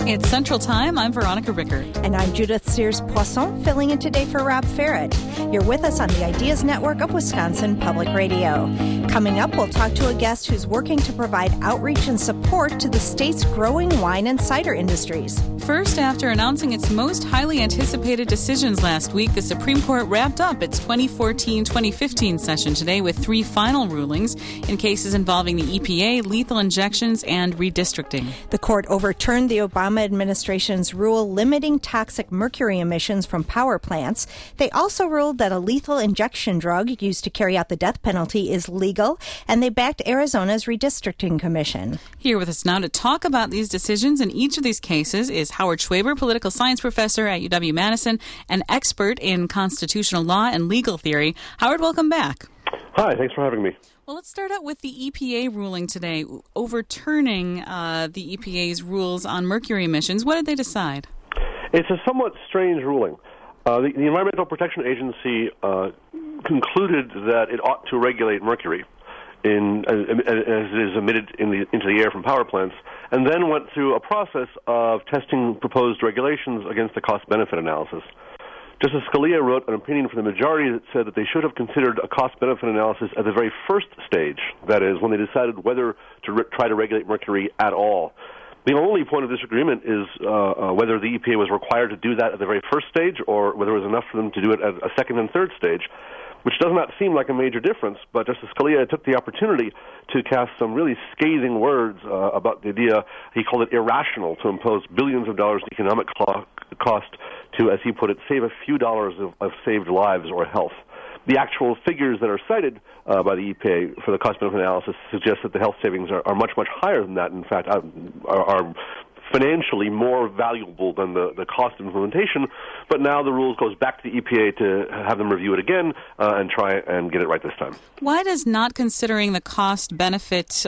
It's Central Time. I'm Veronica Ricker. And I'm Judith Sears-Poisson, filling in today for Rob Ferret. You're with us on the Ideas Network of Wisconsin Public Radio. Coming up, we'll talk to a guest who's working to provide outreach and support to the state's growing wine and cider industries. First, after announcing its most highly anticipated decisions last week, the Supreme Court wrapped up its 2014-2015 session today with 3 final rulings in cases involving the EPA, lethal injections, and redistricting. The court overturned the Obama administration's rule limiting toxic mercury emissions from power plants. They also ruled that a lethal injection drug used to carry out the death penalty is legal, and they backed Arizona's redistricting commission. Here with us now to talk about these decisions in each of these cases is Howard Schwaber, political science professor at UW-Madison, an expert in constitutional law and legal theory. Howard, welcome back. Hi, thanks for having me. Well, let's start out with the EPA ruling today, overturning the EPA's rules on mercury emissions. What did they decide? It's a somewhat strange ruling. The Environmental Protection Agency concluded that it ought to regulate mercury as it is emitted into the air from power plants, and then went through a process of testing proposed regulations against a cost-benefit analysis. Justice Scalia wrote an opinion for the majority that said that they should have considered a cost-benefit analysis at the very first stage, that is, when they decided whether to try to regulate mercury at all. The only point of disagreement is whether the EPA was required to do that at the very first stage or whether it was enough for them to do it at a second and third stage, which does not seem like a major difference, but Justice Scalia took the opportunity to cast some really scathing words about the idea. He called it irrational to impose billions of dollars in economic cost to, as he put it, save a few dollars of saved lives or health. The actual figures that are cited by the EPA for the cost-benefit analysis suggest that the health savings are much, much higher than that. In fact, are financially more valuable than the cost of implementation. But now the rules goes back to the EPA to have them review it again and try and get it right this time. Why does not considering the cost-benefit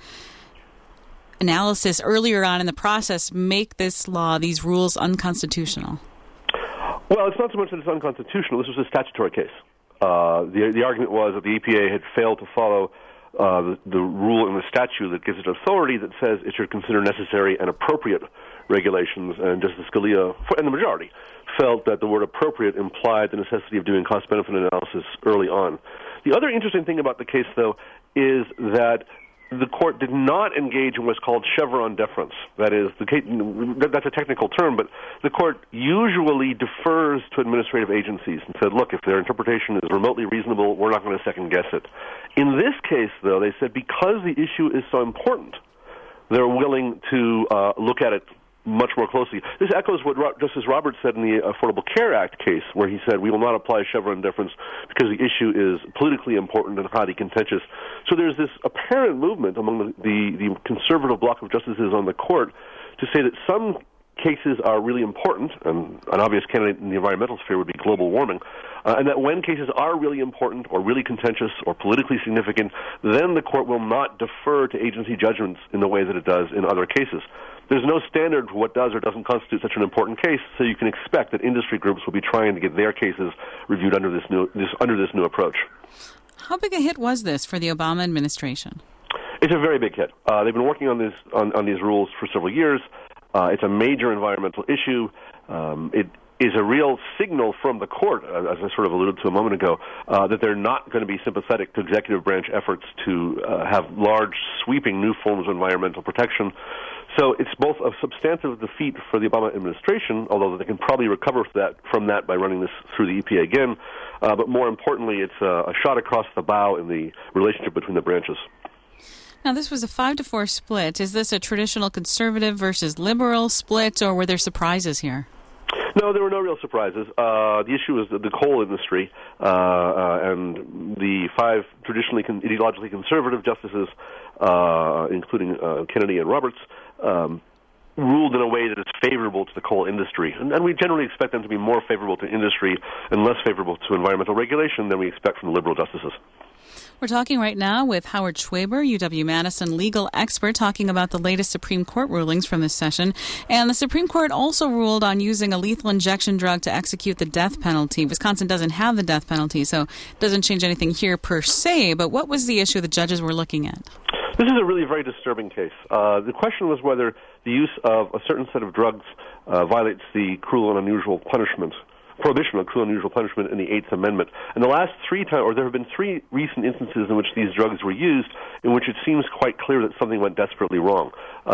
analysis earlier on in the process make this law, these rules, unconstitutional? Well, it's not so much that it's unconstitutional. This was a statutory case. The argument was that the EPA had failed to follow the rule in the statute that gives it authority that says it should consider necessary and appropriate regulations, and Justice Scalia and the majority felt that the word appropriate implied the necessity of doing cost-benefit analysis early on. The other interesting thing about the case, though, is that the court did not engage in what's called Chevron deference. That is, that's a technical term, but the court usually defers to administrative agencies and said, look, if their interpretation is remotely reasonable, we're not going to second-guess it. In this case, though, they said because the issue is so important, they're willing to look at it much more closely. This echoes what Justice Roberts said in the Affordable Care Act case, where he said we will not apply Chevron deference because the issue is politically important and highly contentious. So there's this apparent movement among the conservative bloc of justices on the court to say that some cases are really important, and an obvious candidate in the environmental sphere would be global warming, and that when cases are really important or really contentious or politically significant, then the court will not defer to agency judgments in the way that it does in other cases. There's no standard for what does or doesn't constitute such an important case, so you can expect that industry groups will be trying to get their cases reviewed under this new approach. How big a hit was this for the Obama administration? It's a very big hit. They've been working on these rules for several years. It's a major environmental issue. It is a real signal from the court, as I sort of alluded to a moment ago, that they're not going to be sympathetic to executive branch efforts to have large, sweeping new forms of environmental protection. So it's both a substantive defeat for the Obama administration, although they can probably recover from that by running this through the EPA again. But more importantly, it's a shot across the bow in the relationship between the branches. Now, this was a 5-4 split. Is this a traditional conservative versus liberal split, or were there surprises here? No, there were no real surprises. The issue is the coal industry, and the 5 traditionally ideologically conservative justices, including Kennedy and Roberts, ruled in a way that is favorable to the coal industry. And we generally expect them to be more favorable to industry and less favorable to environmental regulation than we expect from the liberal justices. We're talking right now with Howard Schwaber, UW-Madison legal expert, talking about the latest Supreme Court rulings from this session. And the Supreme Court also ruled on using a lethal injection drug to execute the death penalty. Wisconsin doesn't have the death penalty, so it doesn't change anything here per se. But what was the issue the judges were looking at? This is a really very disturbing case. The question was whether the use of a certain set of drugs violates the cruel and unusual punishment, prohibition of cruel and unusual punishment in the Eighth Amendment. And the last three times, or there have been three recent instances in which these drugs were used, in which it seems quite clear that something went desperately wrong.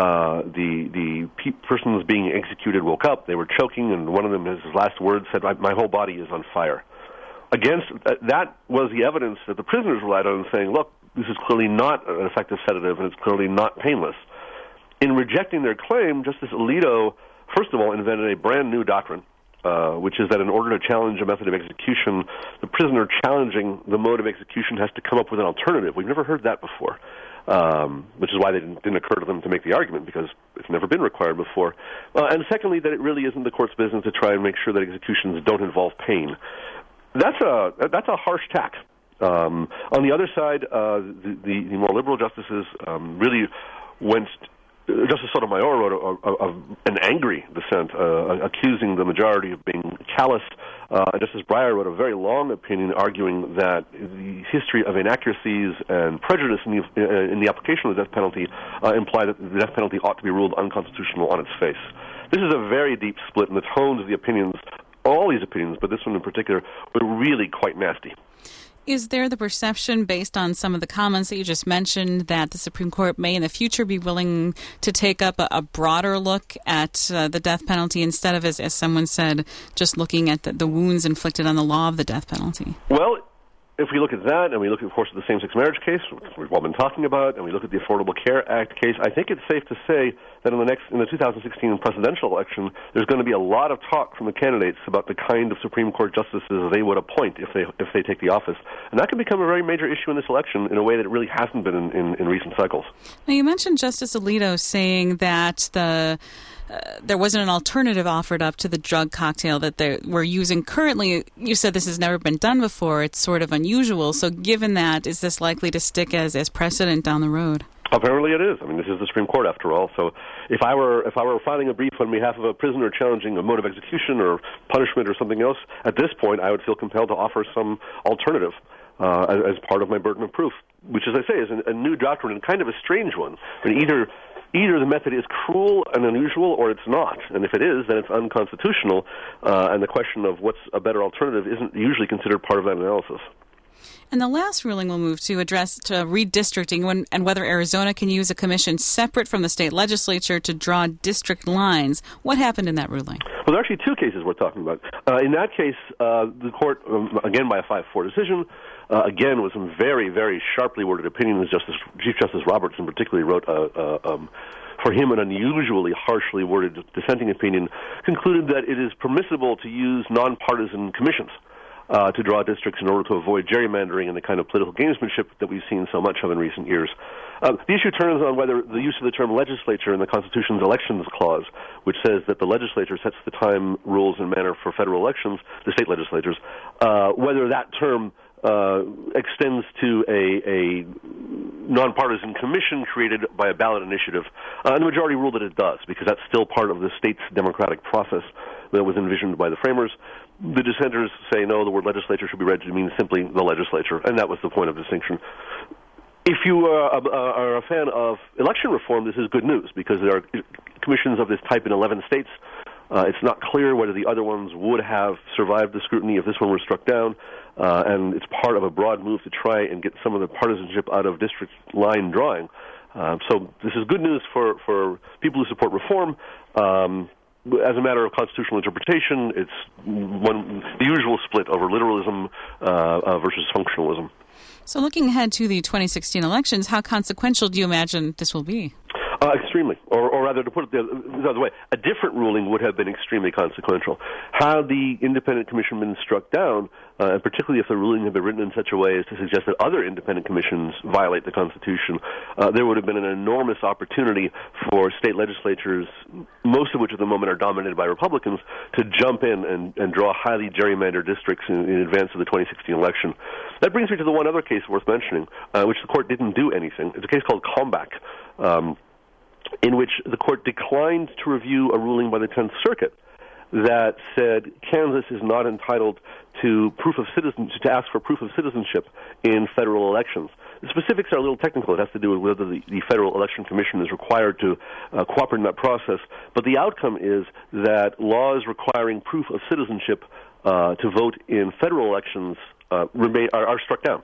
The person being executed woke up, they were choking, and one of them, his last words said, "My whole body is on fire." Against that was the evidence that the prisoners relied on, saying, look, this is clearly not an effective sedative, and it's clearly not painless. In rejecting their claim, Justice Alito, first of all, invented a brand new doctrine, which is that in order to challenge a method of execution, the prisoner challenging the mode of execution has to come up with an alternative. We've never heard that before, which is why it didn't occur to them to make the argument, because it's never been required before. And secondly, that it really isn't the court's business to try and make sure that executions don't involve pain. That's a harsh tack. On the other side, the more liberal justices really went. Justice Sotomayor wrote an angry dissent, accusing the majority of being callous. And Justice Breyer wrote a very long opinion arguing that the history of inaccuracies and prejudice in the application of the death penalty imply that the death penalty ought to be ruled unconstitutional on its face. This is a very deep split in the tones of the opinions. All these opinions, but this one in particular, were really quite nasty. Is there the perception, based on some of the comments that you just mentioned, that the Supreme Court may in the future be willing to take up a broader look at the death penalty instead of, as someone said, just looking at the wounds inflicted on the law of the death penalty? Well, if we look at that, and we look, of course, at the same-sex marriage case, which we've all been talking about, and we look at the Affordable Care Act case, I think it's safe to say that in the 2016 presidential election, there's going to be a lot of talk from the candidates about the kind of Supreme Court justices they would appoint if they take the office. And that can become a very major issue in this election in a way that it really hasn't been in recent cycles. Now, you mentioned Justice Alito saying that there wasn't an alternative offered up to the drug cocktail that we're using currently. You said this has never been done before. It's sort of unusual. So given that, is this likely to stick as precedent down the road? Apparently it is. I mean, this is the Supreme Court after all. So if I were filing a brief on behalf of a prisoner challenging a mode of execution or punishment or something else, at this point I would feel compelled to offer some alternative as part of my burden of proof, which, as I say, is a new doctrine and kind of a strange one. I mean, either the method is cruel and unusual or it's not. And if it is, then it's unconstitutional, and the question of what's a better alternative isn't usually considered part of that analysis. And the last ruling we'll move to addressed redistricting and whether Arizona can use a commission separate from the state legislature to draw district lines. What happened in that ruling? Well, there are actually two cases we're talking about. In that case, the court, again by a 5-4 decision, again with some very, very sharply worded opinions, Chief Justice Robertson particularly wrote for him an unusually harshly worded dissenting opinion, concluded that it is permissible to use nonpartisan commissions to draw districts in order to avoid gerrymandering and the kind of political gamesmanship that we've seen so much of in recent years. The issue turns on whether the use of the term legislature in the Constitution's elections clause, which says that the legislature sets the time, rules, and manner for federal elections, the state legislatures, whether that term extends to a nonpartisan commission created by a ballot initiative. And the majority ruled that it does, because that's still part of the state's democratic process that was envisioned by the framers. The dissenters say, no, the word legislature should be read to mean simply the legislature, and that was the point of distinction. If you are a fan of election reform, this is good news, because there are commissions of this type in 11 states. It's not clear whether the other ones would have survived the scrutiny if this one were struck down, and it's part of a broad move to try and get some of the partisanship out of district line drawing. So this is good news for people who support reform. As a matter of constitutional interpretation, it's the usual split over literalism versus functionalism. So looking ahead to the 2016 elections, how consequential do you imagine this will be? Extremely. Or rather, to put it the other way, a different ruling would have been extremely consequential. Had the independent commission been struck down, and particularly if the ruling had been written in such a way as to suggest that other independent commissions violate the Constitution, there would have been an enormous opportunity for state legislatures, most of which at the moment are dominated by Republicans, to jump in and draw highly gerrymandered districts in advance of the 2016 election. That brings me to the one other case worth mentioning, which the court didn't do anything. It's a case called Kalmbach, in which the court declined to review a ruling by the 10th Circuit that said Kansas is not entitled to to ask for proof of citizenship in federal elections. The specifics are a little technical. It has to do with whether the Federal Election Commission is required to cooperate in that process. But the outcome is that laws requiring proof of citizenship to vote in federal elections are struck down,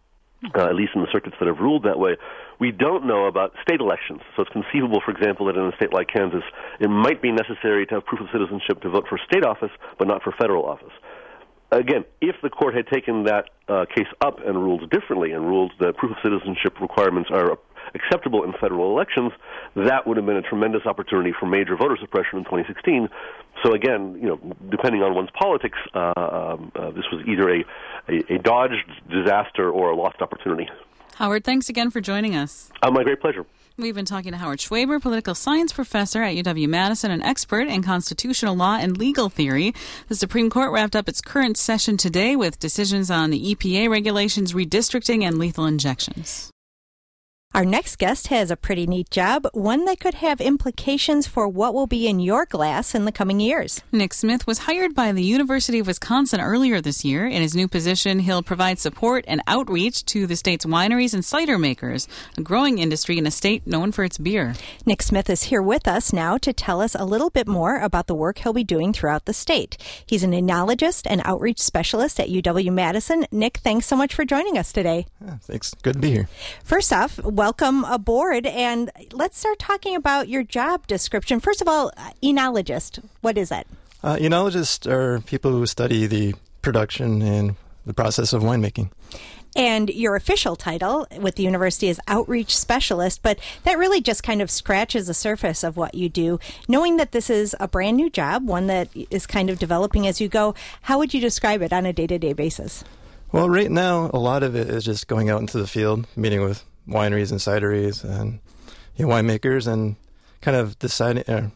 at least in the circuits that have ruled that way. We don't know about state elections. So it's conceivable, for example, that in a state like Kansas, it might be necessary to have proof of citizenship to vote for state office, but not for federal office. Again, if the court had taken that case up and ruled differently and ruled that proof of citizenship requirements are acceptable in federal elections, that would have been a tremendous opportunity for major voter suppression in 2016. So again, depending on one's politics, this was either a dodged disaster or a lost opportunity. Howard, thanks again for joining us. My great pleasure. We've been talking to Howard Schwaber, political science professor at UW-Madison, an expert in constitutional law and legal theory. The Supreme Court wrapped up its current session today with decisions on the EPA regulations, redistricting, and lethal injections. Our next guest has a pretty neat job, one that could have implications for what will be in your glass in the coming years. Nick Smith was hired by the University of Wisconsin earlier this year. In his new position, he'll provide support and outreach to the state's wineries and cider makers, a growing industry in a state known for its beer. Nick Smith is here with us now to tell us a little bit more about the work he'll be doing throughout the state. He's an enologist and outreach specialist at UW-Madison. Nick, thanks so much for joining us today. Thanks. Good to be here. First off, welcome aboard, and let's start talking about your job description. First of all, enologist, what is that? Enologists are people who study the production and the process of winemaking. And your official title with the university is outreach specialist, but that really just kind of scratches the surface of what you do. Knowing that this is a brand new job, one that is kind of developing as you go, how would you describe it on a day-to-day basis? Well, right now, a lot of it is just going out into the field, meeting with wineries and cideries and winemakers, and kind of deciding,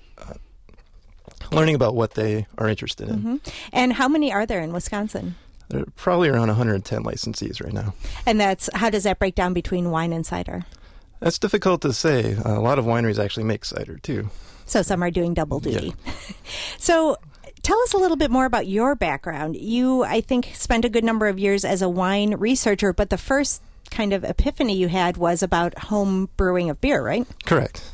learning about what they are interested in. Mm-hmm. And how many are there in Wisconsin? There are probably around 110 licensees right now. And how does that break down between wine and cider? That's difficult to say. A lot of wineries actually make cider, too. So some are doing double duty. Yeah. So tell us a little bit more about your background. You, I think, spent a good number of years as a wine researcher, but the first kind of epiphany you had was about home brewing of beer, right? Correct.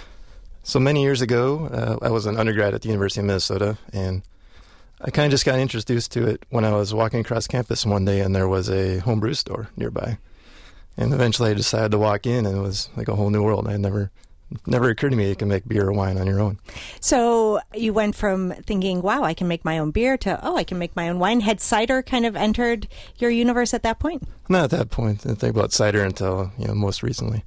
So many years ago, I was an undergrad at the University of Minnesota, and I kind of just got introduced to it when I was walking across campus one day, and there was a homebrew store nearby. And eventually I decided to walk in, and it was like a whole new world. It never occurred to me you can make beer or wine on your own. So you went from thinking, wow, I can make my own beer, to, oh, I can make my own wine. Had cider kind of entered your universe at that point? Not at that point. I didn't think about cider until most recently.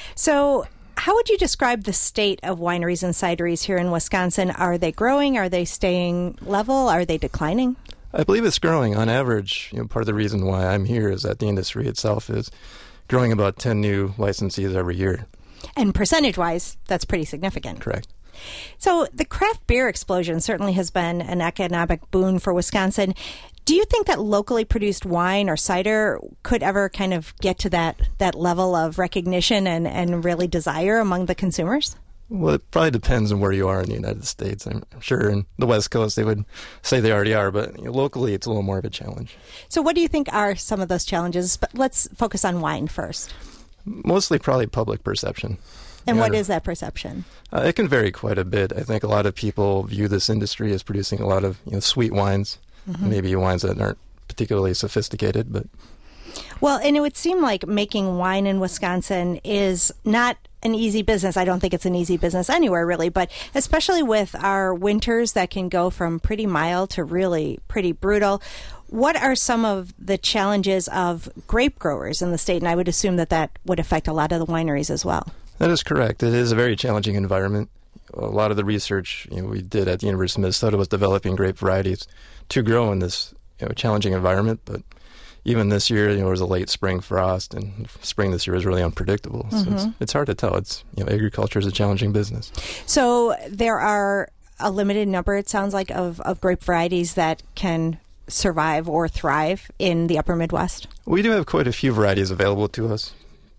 So how would you describe the state of wineries and cideries here in Wisconsin? Are they growing? Are they staying level? Are they declining? I believe it's growing. On average, part of the reason why I'm here is that the industry itself is growing about 10 new licensees every year. And percentage-wise, that's pretty significant. Correct. So the craft beer explosion certainly has been an economic boon for Wisconsin. Do you think that locally produced wine or cider could ever kind of get to that level of recognition and really desire among the consumers? Well, it probably depends on where you are in the United States. I'm sure in the West Coast they would say they already are, but locally it's a little more of a challenge. So what do you think are some of those challenges? But let's focus on wine first. Mostly probably public perception. And what is that perception? It can vary quite a bit. I think a lot of people view this industry as producing a lot of sweet wines, maybe wines that aren't particularly sophisticated. But well, and it would seem like making wine in Wisconsin is not an easy business. I don't think it's an easy business anywhere, really, but especially with our winters that can go from pretty mild to really pretty brutal. What are some of the challenges of grape growers in the state? And I would assume that would affect a lot of the wineries as well. That is correct. It is a very challenging environment. A lot of the research we did at the University of Minnesota was developing grape varieties to grow in this challenging environment. But even this year, there was a late spring frost, and spring this year is really unpredictable. So it's hard to tell. Agriculture is a challenging business. So there are a limited number, it sounds like, of grape varieties that can survive or thrive in the upper Midwest? We do have quite a few varieties available to us, but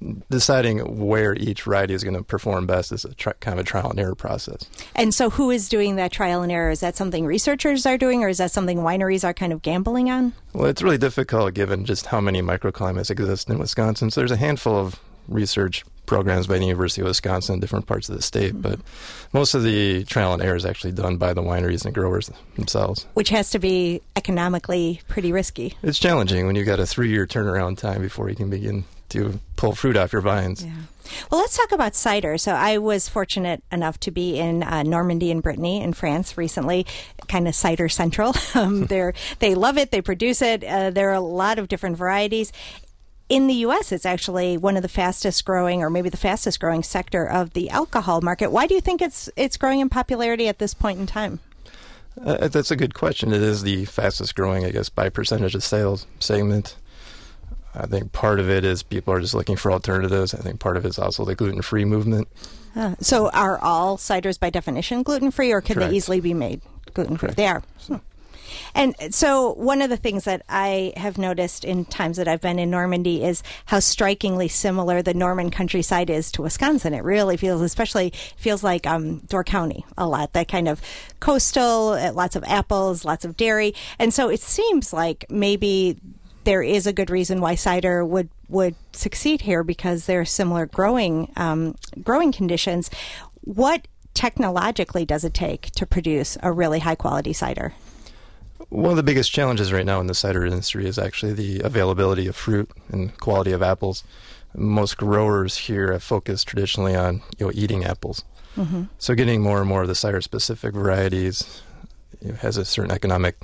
deciding where each variety is going to perform best is kind of a trial and error process. And so who is doing that trial and error? Is that something researchers are doing, or is that something wineries are kind of gambling on? Well, it's really difficult given just how many microclimates exist in Wisconsin. So there's a handful of research programs by the University of Wisconsin in different parts of the state, but most of the trial and error is actually done by the wineries and growers themselves. Which has to be economically pretty risky. It's challenging when you've got a 3-year turnaround time before you can begin to pull fruit off your vines. Yeah. Well, let's talk about cider. So I was fortunate enough to be in Normandy and Brittany in France recently, kind of cider central. They love it. They produce it. There are a lot of different varieties. In the U.S., it's actually one of the fastest growing, or maybe the fastest growing sector of the alcohol market. Why do you think it's growing in popularity at this point in time? That's a good question. It is the fastest growing, I guess, by percentage of sales segment. I think part of it is people are just looking for alternatives. I think part of it is also the gluten-free movement. So are all ciders by definition gluten-free, or can Correct. they easily be made gluten-free? Correct. They are. And so one of the things that I have noticed in times that I've been in Normandy is how strikingly similar the Norman countryside is to Wisconsin. It really feels like Door County a lot, that kind of coastal, lots of apples, lots of dairy. And so it seems like maybe there is a good reason why cider would succeed here, because there are similar growing conditions. What technologically does it take to produce a really high quality cider? One of the biggest challenges right now in the cider industry is actually the availability of fruit and quality of apples. Most growers here have focused traditionally on eating apples. Mm-hmm. So getting more and more of the cider-specific varieties has a certain economic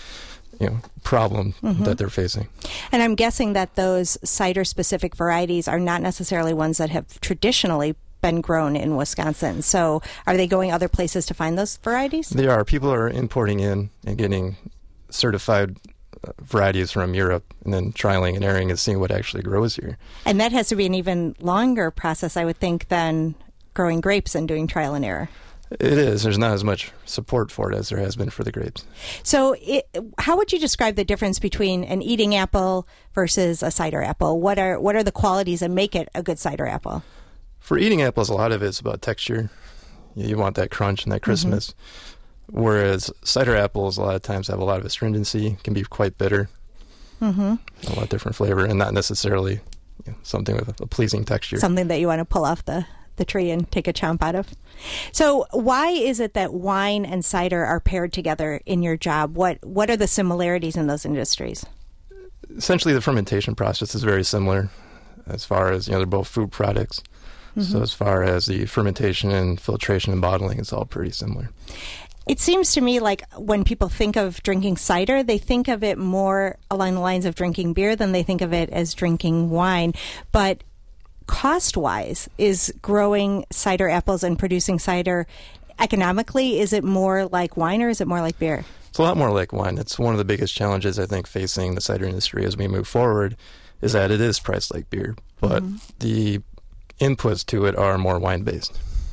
problem that they're facing. And I'm guessing that those cider-specific varieties are not necessarily ones that have traditionally been grown in Wisconsin. So are they going other places to find those varieties? They are. People are importing in and getting certified varieties from Europe and then trialing and erroring and seeing what actually grows here. And that has to be an even longer process, I would think, than growing grapes and doing trial and error. It is. There's not as much support for it as there has been for the grapes. So how would you describe the difference between an eating apple versus a cider apple? What are the qualities that make it a good cider apple? For eating apples, a lot of it's about texture. You want that crunch and that crispness. Mm-hmm. Whereas cider apples, a lot of times, have a lot of astringency, can be quite bitter, a lot different flavor, and not necessarily something with a pleasing texture. Something that you want to pull off the tree and take a chomp out of. So why is it that wine and cider are paired together in your job? What are the similarities in those industries? Essentially, the fermentation process is very similar as far as, they're both food products. So as far as the fermentation and filtration and bottling, it's all pretty similar. It seems to me like when people think of drinking cider, they think of it more along the lines of drinking beer than they think of it as drinking wine. But cost-wise, is growing cider apples and producing cider economically, is it more like wine or is it more like beer? It's a lot more like wine. It's one of the biggest challenges, I think, facing the cider industry as we move forward, is that it is priced like beer. But the inputs to it are more wine-based.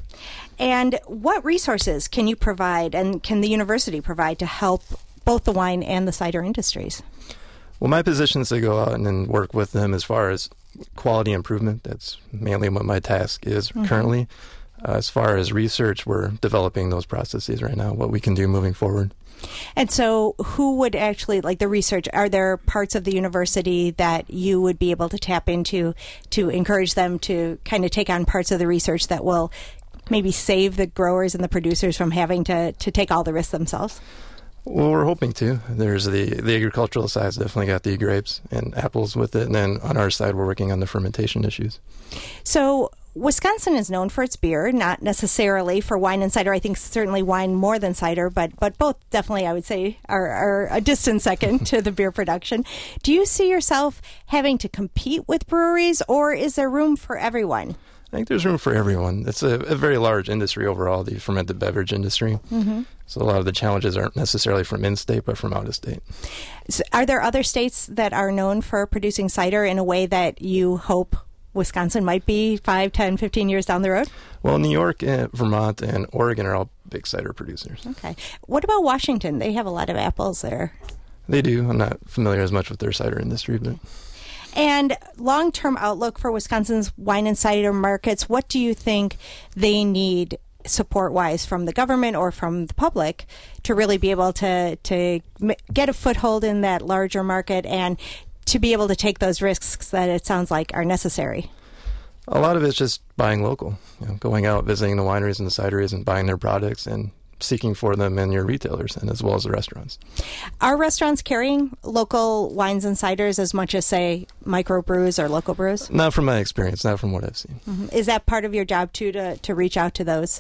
And what resources can you provide and can the university provide to help both the wine and the cider industries? Well, my position is to go out and work with them as far as quality improvement. That's mainly what my task is currently. As far as research, we're developing those processes right now, what we can do moving forward. And so who would actually, like the research, are there parts of the university that you would be able to tap into to encourage them to kind of take on parts of the research that will maybe save the growers and the producers from having to take all the risks themselves? Well, we're hoping to. There's the agricultural side's definitely got the grapes and apples with it, and then on our side we're working on the fermentation issues. So Wisconsin is known for its beer, not necessarily for wine and cider. I think certainly wine more than cider, but both definitely, I would say, are a distant second to the beer production. Do you see yourself having to compete with breweries, or is there room for everyone? I think there's room for everyone. It's a very large industry overall, the fermented beverage industry. So a lot of the challenges aren't necessarily from in-state, but from out-of-state. So are there other states that are known for producing cider in a way that you hope Wisconsin might be 5, 10, 15 years down the road? Well, New York, Vermont, and Oregon are all big cider producers. Okay. What about Washington? They have a lot of apples there. They do. I'm not familiar as much with their cider industry, but... And long-term outlook for Wisconsin's wine and cider markets, what do you think they need support-wise from the government or from the public to really be able to get a foothold in that larger market and to be able to take those risks that it sounds like are necessary? A lot of it's just buying local, going out, visiting the wineries and the cideries and buying their products and seeking for them in your retailers and as well as the restaurants. Are restaurants carrying local wines and ciders as much as, say, microbrews or local brews? Not from my experience, not from what I've seen. Mm-hmm. Is that part of your job, too, to reach out to those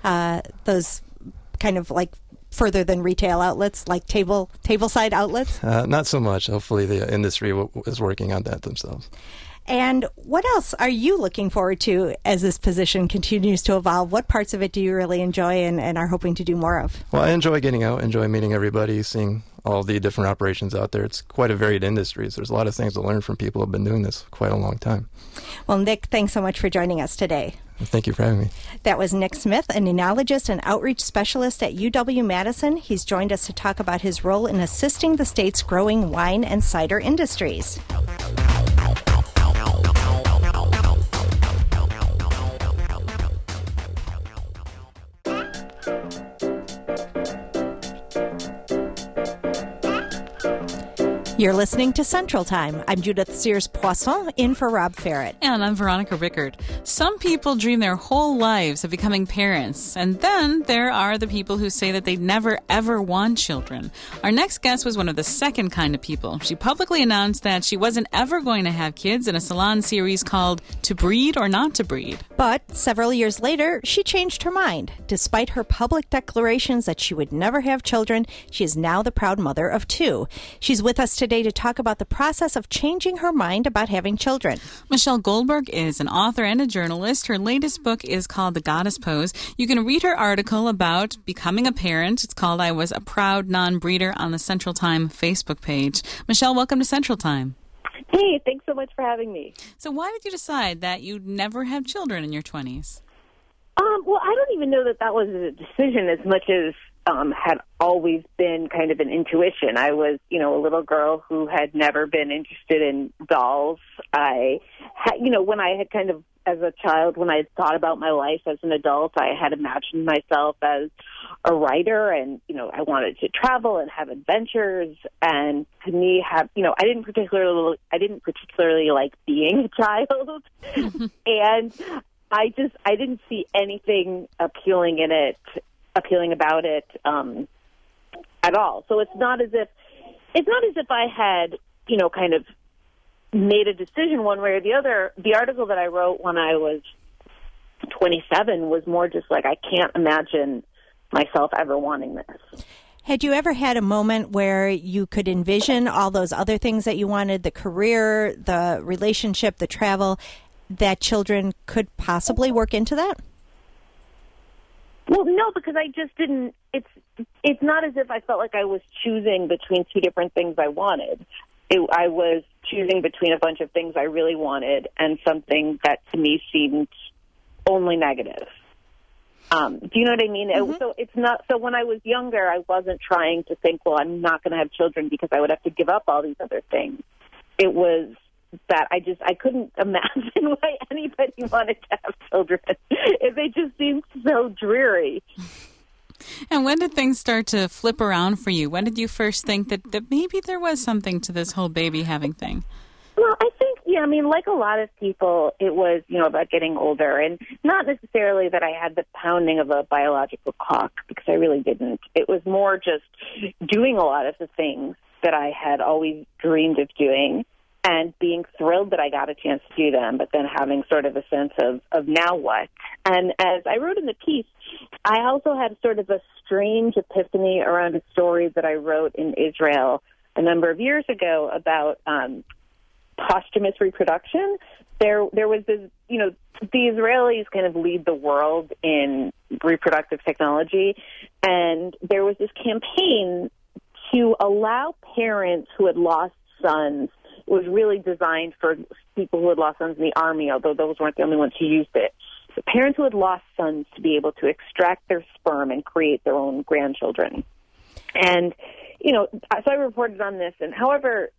kind of like further than retail outlets, like tableside outlets? Not so much. Hopefully the industry is working on that themselves. And what else are you looking forward to as this position continues to evolve? What parts of it do you really enjoy and are hoping to do more of? Well, I enjoy getting out, enjoy meeting everybody, seeing all the different operations out there. It's quite a varied industry, so there's a lot of things to learn from people who have been doing this quite a long time. Well, Nick, thanks so much for joining us today. Thank you for having me. That was Nick Smith, an enologist and outreach specialist at UW-Madison. He's joined us to talk about his role in assisting the state's growing wine and cider industries. You're listening to Central Time. I'm Judith Sears-Poisson, in for Rob Ferret. And I'm Veronica Rickard. Some people dream their whole lives of becoming parents, and then there are the people who say that they'd never, ever want children. Our next guest was one of the second kind of people. She publicly announced that she wasn't ever going to have kids in a Salon series called To Breed or Not to Breed. But several years later, she changed her mind. Despite her public declarations that she would never have children, she is now the proud mother of 2. She's with us today to talk about the process of changing her mind about having children. Michelle Goldberg is an author and a journalist. Her latest book is called The Goddess Pose. You can read her article about becoming a parent. It's called I Was a Proud Non-Breeder on the Central Time Facebook page. Michelle, welcome to Central Time. Hey, thanks so much for having me. So why did you decide that you'd never have children in your 20s? Well, I don't even know that was a decision as much as had always been kind of an intuition. I was, a little girl who had never been interested in dolls. I had, when I had kind of, as a child, when I had thought about my life as an adult, I had imagined myself as a writer and, I wanted to travel and have adventures. And to me, I didn't particularly like being a child. And I didn't see anything appealing about it at all. So it's not as if I had, kind of made a decision one way or the other. The article that I wrote when I was 27 was more just like, I can't imagine myself ever wanting this. Had you ever had a moment where you could envision all those other things that you wanted, the career, the relationship, the travel, that children could possibly work into that? Well, no, because I just didn't. It's not as if I felt like I was choosing between two different things I wanted. I was choosing between a bunch of things I really wanted and something that to me seemed only negative. Do you know what I mean? Mm-hmm. So it's not. So when I was younger, I wasn't trying to think, well, I'm not going to have children because I would have to give up all these other things. It was that I couldn't imagine why anybody wanted to have children. They just seemed so dreary. And when did things start to flip around for you? When did you first think that maybe there was something to this whole baby having thing? Well, I think, like a lot of people, it was, about getting older. And not necessarily that I had the pounding of a biological clock, because I really didn't. It was more just doing a lot of the things that I had always dreamed of doing and being thrilled that I got a chance to do them, but then having sort of a sense of now what. And as I wrote in the piece, I also had sort of a strange epiphany around a story that I wrote in Israel a number of years ago about posthumous reproduction. There was this, the Israelis kind of lead the world in reproductive technology, and there was this campaign to allow parents who had lost sons. It was really designed for people who had lost sons in the Army, although those weren't the only ones who used it. The parents who had lost sons to be able to extract their sperm and create their own grandchildren. And, so I reported on this, and however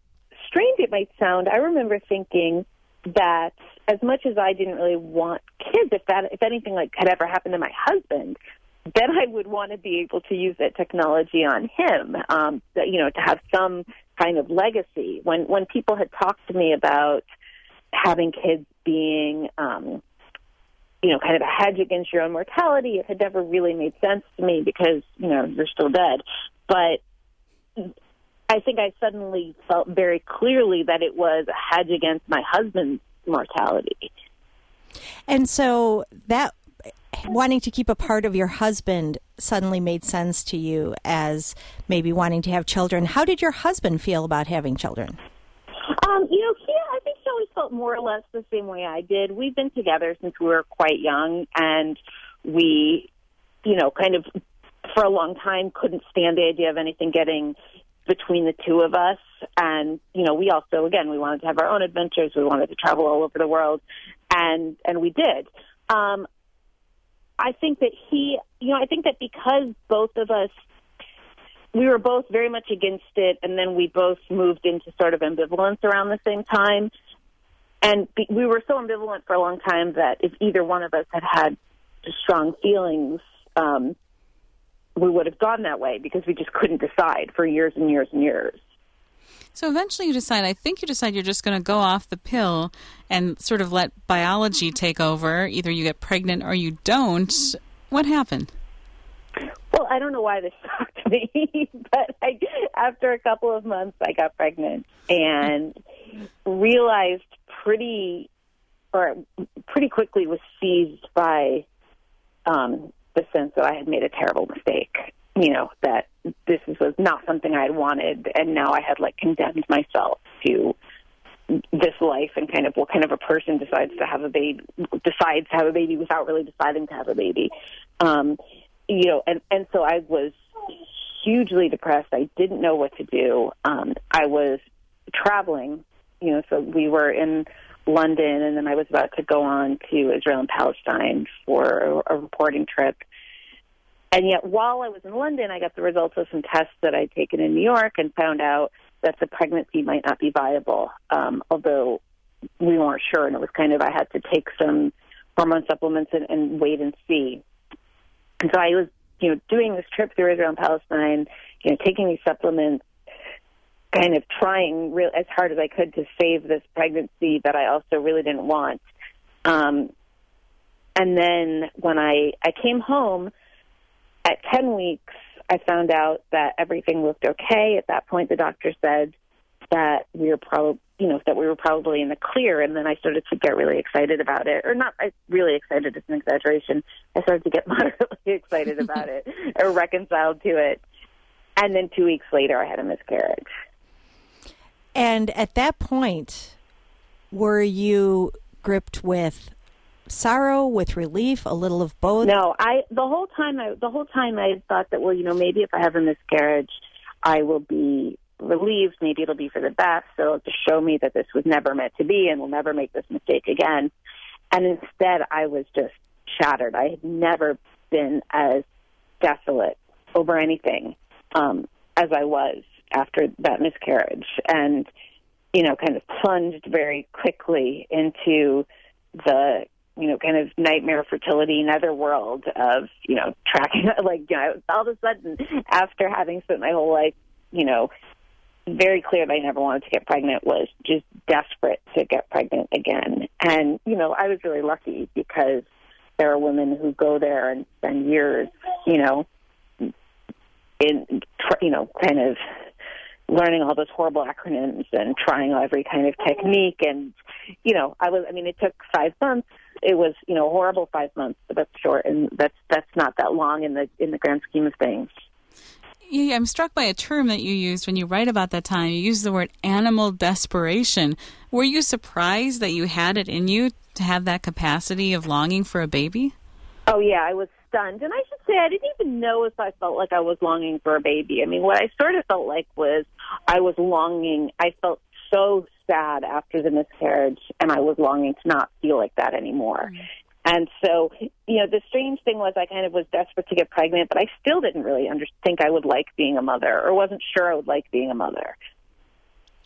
strange it might sound, I remember thinking that as much as I didn't really want kids, if anything like had ever happened to my husband, then I would want to be able to use that technology on him, to have some kind of legacy. When people had talked to me about having kids being, kind of a hedge against your own mortality, it had never really made sense to me because, you're still dead. But I think I suddenly felt very clearly that it was a hedge against my husband's mortality. And so that wanting to keep a part of your husband suddenly made sense to you as maybe wanting to have children. How did your husband feel about having children? I think he always felt more or less the same way I did. We've been together since we were quite young, and we, kind of for a long time couldn't stand the idea of anything getting between the two of us. And, we also, again, we wanted to have our own adventures. We wanted to travel all over the world, and we did. I think that because both of us, we were both very much against it, and then we both moved into sort of ambivalence around the same time. And we were so ambivalent for a long time that if either one of us had strong feelings, we would have gone that way because we just couldn't decide for years and years and years. So eventually you decide you're just going to go off the pill and sort of let biology take over. Either you get pregnant or you don't. What happened? Well, I don't know why this shocked me, but after a couple of months, I got pregnant and realized pretty quickly was seized by the sense that I had made a terrible mistake. That this was not something I had wanted, and now I had condemned myself to this life and kind of what kind of a person decides to have a baby without really deciding to have a baby. And so I was hugely depressed. I didn't know what to do. I was traveling, so we were in London, and then I was about to go on to Israel and Palestine for a reporting trip. And yet while I was in London, I got the results of some tests that I'd taken in New York and found out that the pregnancy might not be viable, although we weren't sure. And it was I had to take some hormone supplements and wait and see. And so I was, doing this trip through Israel and Palestine, taking these supplements, kind of trying as hard as I could to save this pregnancy that I also really didn't want. And then when I came home at 10 weeks, I found out that everything looked okay. At that point, the doctor said that we were probably in the clear, and then I started to get really excited about it. Or not really excited, it's an exaggeration. I started to get moderately excited about it or reconciled to it. And then 2 weeks later, I had a miscarriage. And at that point, were you gripped with sorrow, with relief, a little of both? No, the whole time I thought that, maybe if I have a miscarriage, I will be relieved. Maybe it'll be for the best. So to show me that this was never meant to be and will never make this mistake again. And instead, I was just shattered. I had never been as desolate over anything as I was after that miscarriage, and kind of plunged very quickly into the kind of nightmare fertility netherworld of tracking all of a sudden, after having spent my whole life very clear that I never wanted to get pregnant, was just desperate to get pregnant again. And I was really lucky because there are women who go there and spend years kind of learning all those horrible acronyms and trying every kind of technique. And, it took 5 months. It was, a horrible 5 months, but that's short, and that's not that long in the grand scheme of things. Yeah, I'm struck by a term that you used when you write about that time. You used the word animal desperation. Were you surprised that you had it in you to have that capacity of longing for a baby? Oh, yeah, I was stunned. And I should say I didn't even know if I felt like I was longing for a baby. What I sort of felt like was I was longing. I felt so sad after the miscarriage, and I was longing to not feel like that anymore. Mm-hmm. And so, the strange thing was I kind of was desperate to get pregnant, but I still didn't really think I would like being a mother, or wasn't sure I would like being a mother.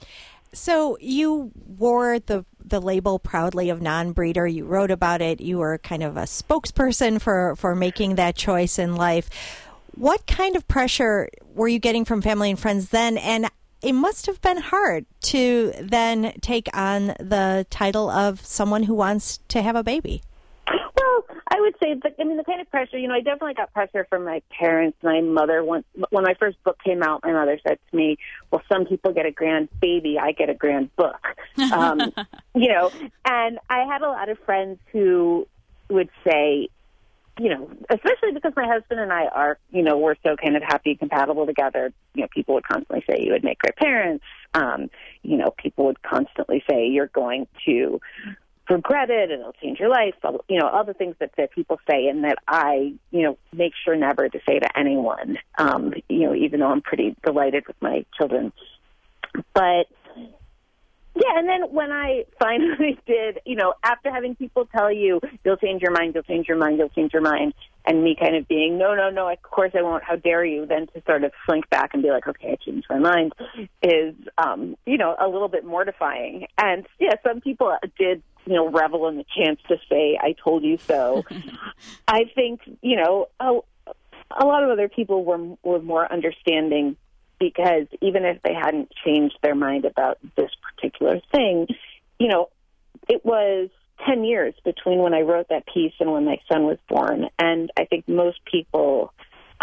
So you wore the label proudly of non-breeder. You wrote about it. You were kind of a spokesperson for making that choice in life. What kind of pressure were you getting from family and friends then? And it must have been hard to then take on the title of someone who wants to have a baby. Well, I would say, the kind of pressure, I definitely got pressure from my parents, my mother. When my first book came out, my mother said to me, well, some people get a grand baby, I get a grand book. And I had a lot of friends who would say, especially because my husband and I are, we're so kind of happy and compatible together. People would constantly say you would make great parents. People would constantly say you're going to regret it and it'll change your life. All the things that people say, and that I, make sure never to say to anyone, even though I'm pretty delighted with my children. But yeah, and then when I finally did, after having people tell you, you'll change your mind, you'll change your mind, you'll change your mind, and me kind of being, no, of course I won't, how dare you, then to sort of slink back and be like, okay, I changed my mind, is, a little bit mortifying. And, yeah, some people did, revel in the chance to say, I told you so. I think, a lot of other people were more understanding, because even if they hadn't changed their mind about this particular thing, it was 10 years between when I wrote that piece and when my son was born. And I think most people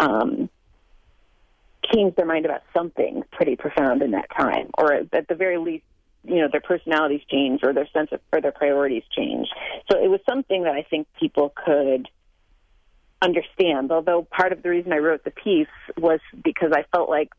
changed their mind about something pretty profound in that time, or at the very least, their personalities changed, or their sense of, or their priorities changed. So it was something that I think people could understand, although part of the reason I wrote the piece was because I felt like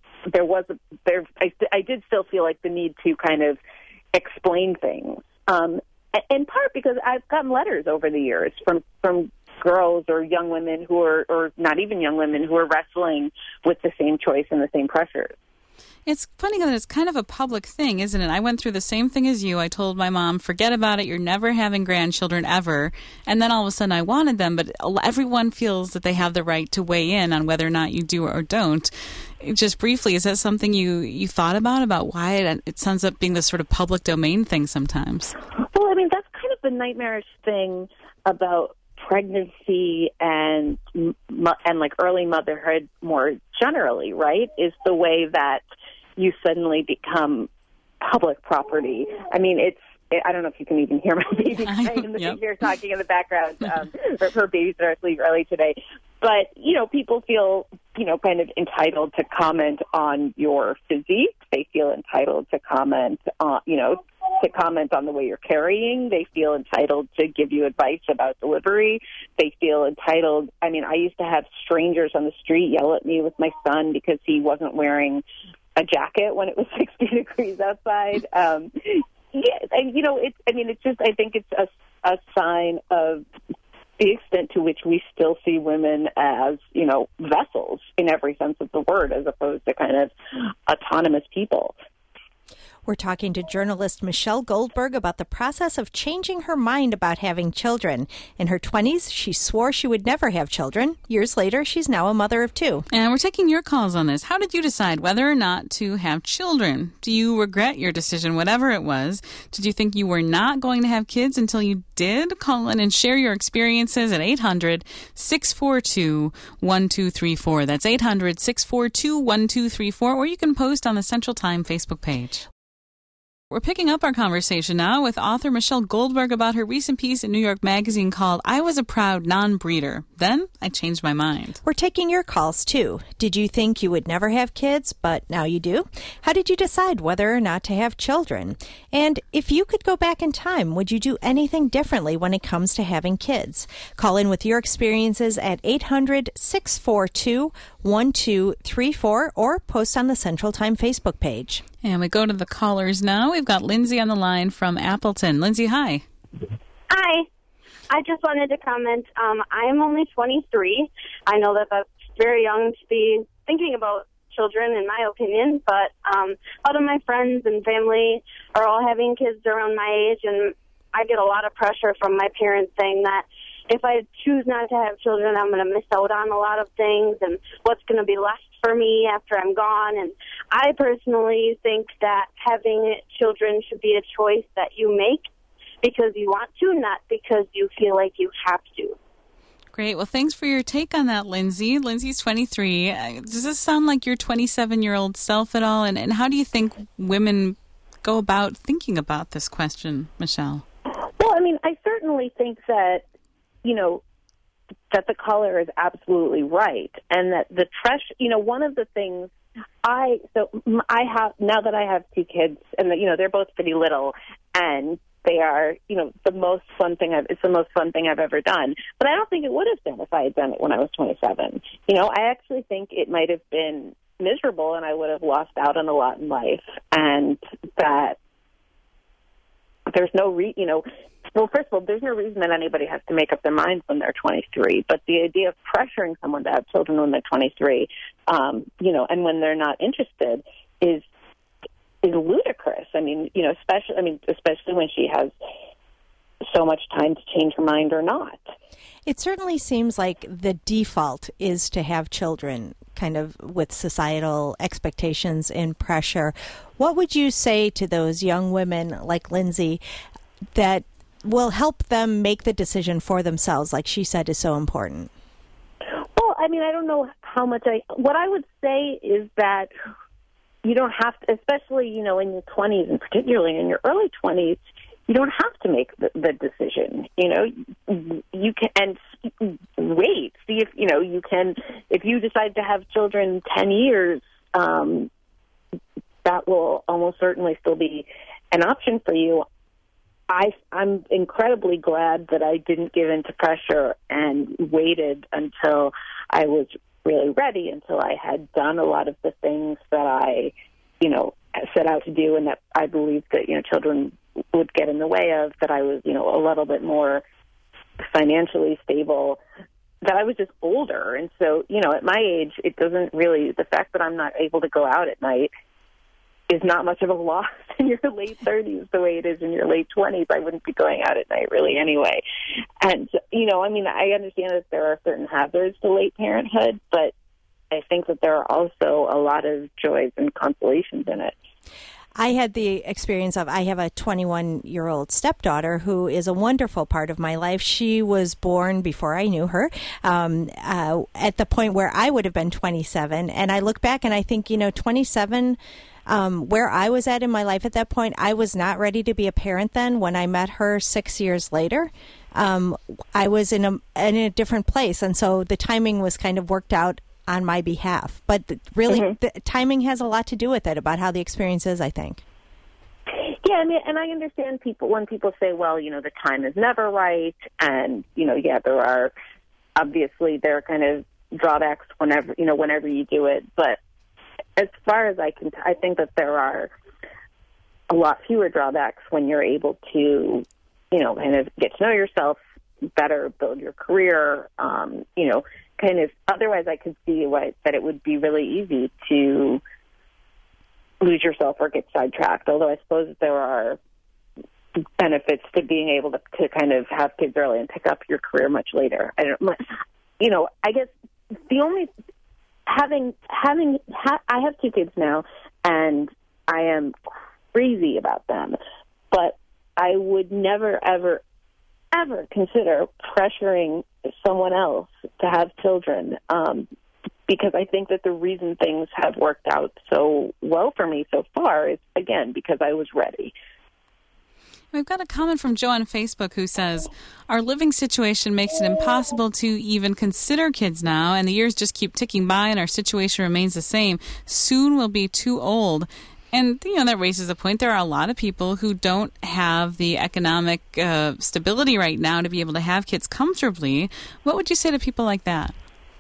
I did still feel like the need to kind of explain things. In part because I've gotten letters over the years from girls or young women or not even young women who are wrestling with the same choice and the same pressures. It's funny that it's kind of a public thing, isn't it? I went through the same thing as you. I told my mom, forget about it, you're never having grandchildren ever. And then all of a sudden I wanted them, but everyone feels that they have the right to weigh in on whether or not you do or don't. Just briefly, is that something you thought about why it ends up being this sort of public domain thing sometimes? Well, that's kind of the nightmarish thing about pregnancy and like early motherhood more generally, right? Is the way that you suddenly become public property. I don't know if you can even hear my baby crying in the baby talking in the background. Her baby's are asleep early today. But, people feel, kind of entitled to comment on your physique. They feel entitled to comment on, on the way you're carrying. They feel entitled to give you advice about delivery. They feel entitled. I used to have strangers on the street yell at me with my son because he wasn't wearing a jacket when it was 60 degrees outside. It's just, I think it's a sign of the extent to which we still see women as, vessels in every sense of the word, as opposed to kind of autonomous people. We're talking to journalist Michelle Goldberg about the process of changing her mind about having children. In her 20s, she swore she would never have children. Years later, she's now a mother of 2. And we're taking your calls on this. How did you decide whether or not to have children? Do you regret your decision, whatever it was? Did you think you were not going to have kids until you did? Call in and share your experiences at 800-642-1234. That's 800-642-1234, or you can post on the Central Time Facebook page. We're picking up our conversation now with author Michelle Goldberg about her recent piece in New York Magazine called I Was a Proud Non-Breeder. Then I Changed My Mind. We're taking your calls, too. Did you think you would never have kids, but now you do? How did you decide whether or not to have children? And if you could go back in time, would you do anything differently when it comes to having kids? Call in with your experiences at 800-642-1234 or post on the Central Time Facebook page. And we go to the callers now. We've got Lindsay on the line from Appleton. Lindsay, hi. Hi. I just wanted to comment. I'm only 23. I know that that's very young to be thinking about children, in my opinion, but a lot of my friends and family are all having kids around my age, and I get a lot of pressure from my parents saying that if I choose not to have children, I'm going to miss out on a lot of things, and what's going to be left for me after I'm gone. And I personally think that having children should be a choice that you make because you want to, not because you feel like you have to. Great. Well, thanks for your take on that, Lindsay. Lindsay's 23. Does this sound like your 27-year-old self at all? And how do you think women go about thinking about this question, Michelle? Well, I mean, I certainly think that, that the caller is absolutely right. And that the one of the things I have, now that I have two kids, and, they're both pretty little, and they are, it's the most fun thing I've ever done. But I don't think it would have been if I had done it when I was 27. I actually think it might have been miserable and I would have lost out on a lot in life. And that there's no well, first of all, there's no reason that anybody has to make up their minds when they're 23. But the idea of pressuring someone to have children when they're 23, and when they're not interested is ludicrous. I mean, especially when she has so much time to change her mind or not. It certainly seems like the default is to have children, kind of with societal expectations and pressure. What would you say to those young women like Lindsay that will help them make the decision for themselves, like she said, is so important? Well, I mean, I don't know how much what I would say is that you don't have to, especially, in your 20s and particularly in your early 20s, you don't have to make the decision. You can wait. See if, you can, if you decide to have children 10 years, that will almost certainly still be an option for you. I'm incredibly glad that I didn't give in to pressure and waited until I was really ready, until I had done a lot of the things that I, set out to do and that I believed that, children would get in the way of, that I was, a little bit more financially stable, that I was just older. And so, at my age, it doesn't really, the fact that I'm not able to go out at night is not much of a loss in your late 30s the way it is in your late 20s. I wouldn't be going out at night really anyway. And, I understand that there are certain hazards to late parenthood, but I think that there are also a lot of joys and consolations in it. I had the experience of, I have a 21-year-old stepdaughter who is a wonderful part of my life. She was born before I knew her, at the point where I would have been 27. And I look back and I think, 27, where I was at in my life at that point, I was not ready to be a parent then. When I met her 6 years later, I was in a different place. And so the timing was kind of worked out on my behalf. But really, the timing has a lot to do with it, about how the experience is, I think. Yeah, I mean, and I understand when people say, well, the time is never right, and, there are kind of drawbacks whenever you do it. But as far as I think that there are a lot fewer drawbacks when you're able to, kind of get to know yourself better, build your career, otherwise I could see that it would be really easy to lose yourself or get sidetracked, although I suppose that there are benefits to being able to kind of have kids early and pick up your career much later. I guess the only I have two kids now, and I am crazy about them, but I would never, ever, ever consider pressuring someone else to have children, because I think that the reason things have worked out so well for me so far is, again, because I was ready. We've got a comment from Joe on Facebook who says, our living situation makes it impossible to even consider kids now, and the years just keep ticking by and our situation remains the same. Soon we'll be too old. And, that raises a point. There are a lot of people who don't have the economic stability right now to be able to have kids comfortably. What would you say to people like that?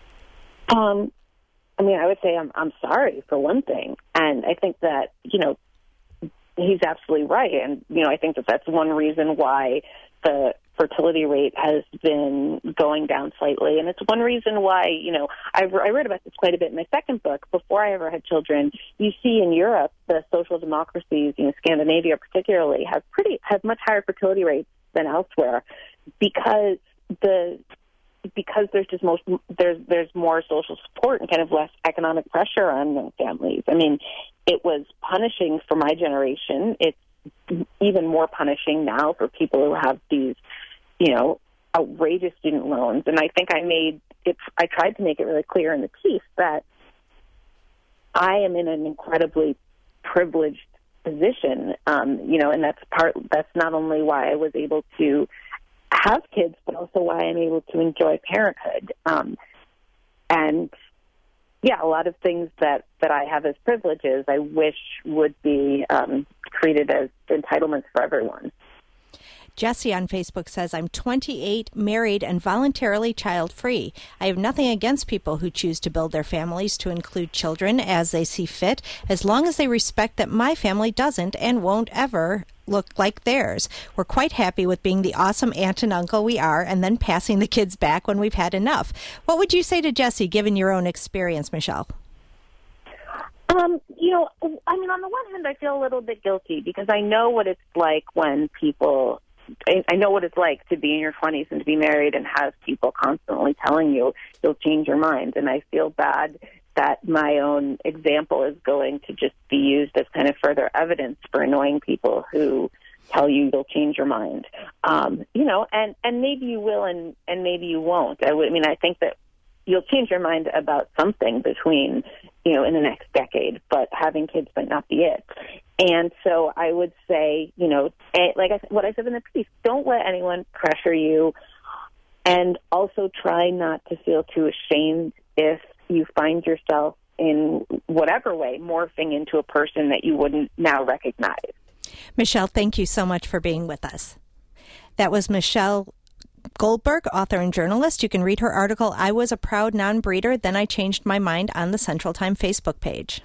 I would say I'm sorry, for one thing. And I think that, he's absolutely right. And, I think that that's one reason why the fertility rate has been going down slightly. And it's one reason why, I read about this quite a bit in my second book. Before I ever had children, you see in Europe, the social democracies, Scandinavia particularly, have much higher fertility rates than elsewhere, because because there's more social support and kind of less economic pressure on families. I mean, it was punishing for my generation. It's even more punishing now for people who have these, outrageous student loans. And I think I tried to make it really clear in the piece that I am in an incredibly privileged position, and that's not only why I was able to have kids, but also why I'm able to enjoy parenthood. A lot of things that I have as privileges, I wish would be treated as entitlements for everyone. Jesse on Facebook says, I'm 28, married, and voluntarily child-free. I have nothing against people who choose to build their families to include children as they see fit, as long as they respect that my family doesn't and won't ever look like theirs. We're quite happy with being the awesome aunt and uncle we are and then passing the kids back when we've had enough. What would you say to Jesse, given your own experience, Michelle? On the one hand, I feel a little bit guilty because I know what it's like when people... I know what it's like to be in your 20s and to be married and have people constantly telling you you'll change your mind. And I feel bad that my own example is going to just be used as kind of further evidence for annoying people who tell you you'll change your mind. And maybe you will and maybe you won't. I think that you'll change your mind about something between, in the next decade, but having kids might not be it. And so I would say, what I said in the piece, don't let anyone pressure you, and also try not to feel too ashamed if you find yourself in whatever way morphing into a person that you wouldn't now recognize. Michelle, thank you so much for being with us. That was Michelle Goldberg, author and journalist. You can read her article, I Was a Proud Non-Breeder, Then I Changed My Mind, on the Central Time Facebook page.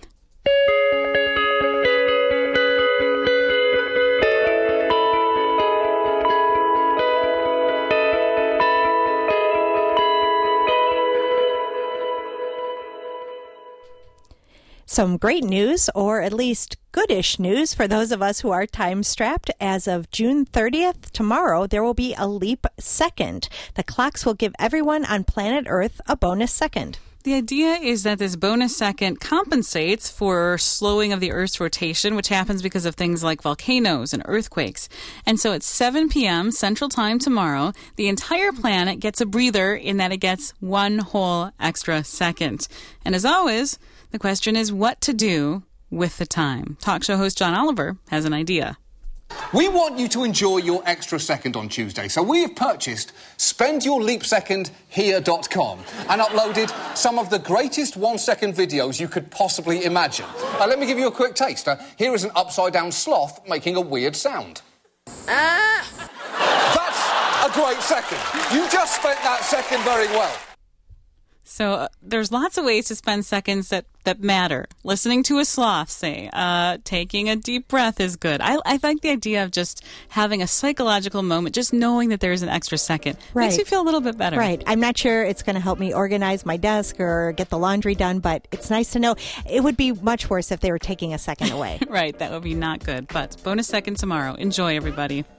Some great news, or at least goodish news for those of us who are time-strapped. As of June 30th, tomorrow, there will be a leap second. The clocks will give everyone on planet Earth a bonus second. The idea is that this bonus second compensates for slowing of the Earth's rotation, which happens because of things like volcanoes and earthquakes. And so at 7 p.m. Central Time tomorrow, the entire planet gets a breather in that it gets one whole extra second. And as always, the question is what to do with the time. Talk show host John Oliver has an idea. We want you to enjoy your extra second on Tuesday, so we have purchased SpendYourLeapSecondHere.com and uploaded some of the greatest 1-second videos you could possibly imagine. Let me give you a quick taste. Here is an upside-down sloth making a weird sound. That's a great second. You just spent that second very well. So there's lots of ways to spend seconds that matter. Listening to a sloth, say. Taking a deep breath is good. I like the idea of just having a psychological moment, just knowing that there's an extra second. Right. Makes you feel a little bit better. Right. I'm not sure it's going to help me organize my desk or get the laundry done, but it's nice to know. It would be much worse if they were taking a second away. Right. That would be not good. But bonus second tomorrow. Enjoy, everybody.